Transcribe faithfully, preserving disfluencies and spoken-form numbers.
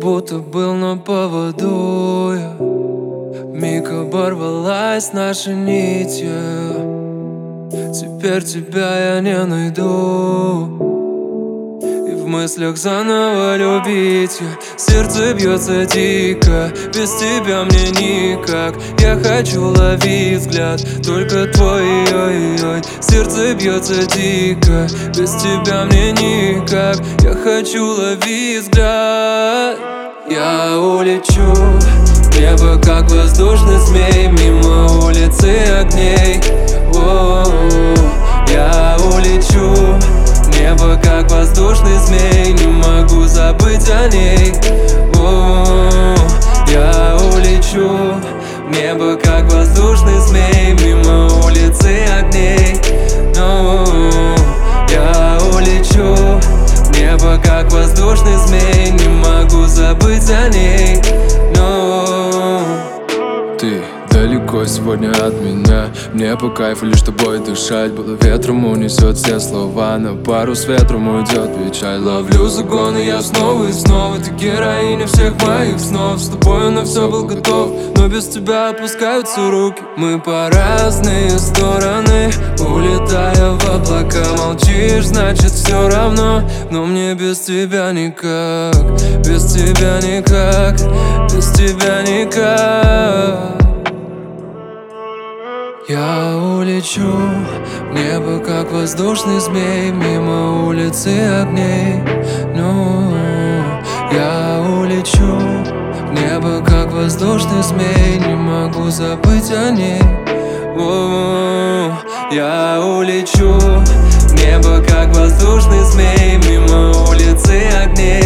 будто был на поводу я. Вмиг оборвалась наша нить, yeah. Теперь тебя я не найду, и в мыслях заново любить я. Сердце бьется дико, без тебя мне никак. Я хочу ловить взгляд, только твой, ой-ой. Сердце бьется дико, без тебя мне никак. Я хочу ловить взгляд. Я улечу, небо как воздушный змей, мимо улицы огней. О-о-о. Я улечу, небо как воздушный змей, не могу забыть о ней. О-о-о. Я улечу, небо как воздушный змей, мимо улицы огней. О-о-о. Я улечу, небо как воздушный змей, не могу забыть о ней. No. Ты далеко сегодня от меня, мне по кайфу лишь тобой дышать. Было ветром унесет все слова, на пару с ветром уйдет печаль. Ловлю загоны я снова и снова, ты героиня всех моих снов. С тобой на все был готов, но без тебя опускаются руки. Мы по разные стороны, улетая в облака. Молчишь, значит все равно, но мне без тебя никак. Без тебя никак, без тебя никак. Я улечу, небо как воздушный змей, мимо улицы огней. Ну, я улечу, небо как воздушный змей, не могу забыть о ней. О-о-о. Я улечу, небо как воздушный змей, мимо улицы огней.